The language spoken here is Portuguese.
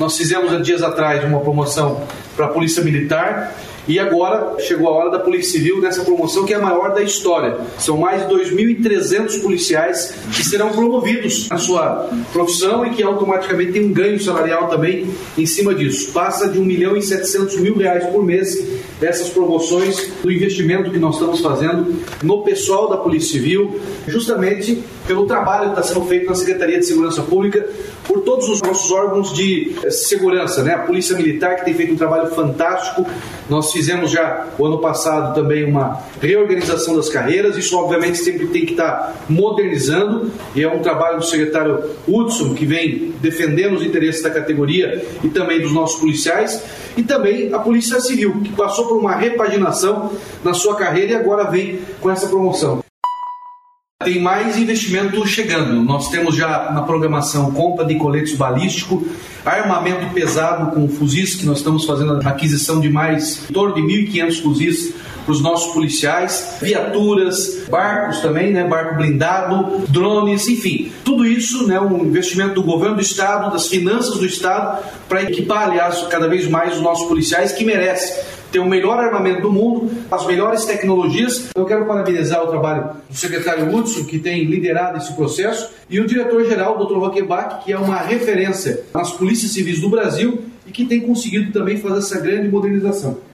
Nós fizemos há dias atrás uma promoção para a Polícia Militar e agora chegou a hora da Polícia Civil nessa promoção, que é a maior da história. São mais de 2.300 policiais que serão promovidos na sua profissão e que automaticamente tem um ganho salarial também em cima disso. Passa de R$1.700.000 por mês dessas promoções do investimento que nós estamos fazendo no pessoal da Polícia Civil, justamente pelo trabalho que está sendo feito na Secretaria de Segurança Pública por todos os nossos órgãos de segurança, né? A Polícia Militar, que tem feito um trabalho fantástico. Nós fizemos já o ano passado também uma reorganização das carreiras. Isso obviamente sempre tem que estar modernizando, e é um trabalho do secretário Hudson, que vem defendendo os interesses da categoria e também dos nossos policiais, e também a Polícia Civil, que passou por uma repaginação na sua carreira e agora vem com essa promoção. Tem mais investimento chegando. Nós temos já na programação compra de coletes balísticos, armamento pesado com fuzis, que nós estamos fazendo a aquisição de mais em torno de 1.500 fuzis para os nossos policiais, viaturas, barcos também, né, barco blindado, drones, enfim, tudo isso, né, um investimento do governo do estado, das finanças do estado, para equipar, aliás, cada vez mais os nossos policiais, que merecem ter o melhor armamento do mundo, as melhores tecnologias. Eu quero parabenizar o trabalho do secretário Hudson, que tem liderado esse processo, e o diretor-geral, Dr. Roquebach, que é uma referência nas polícias civis do Brasil e que tem conseguido também fazer essa grande modernização.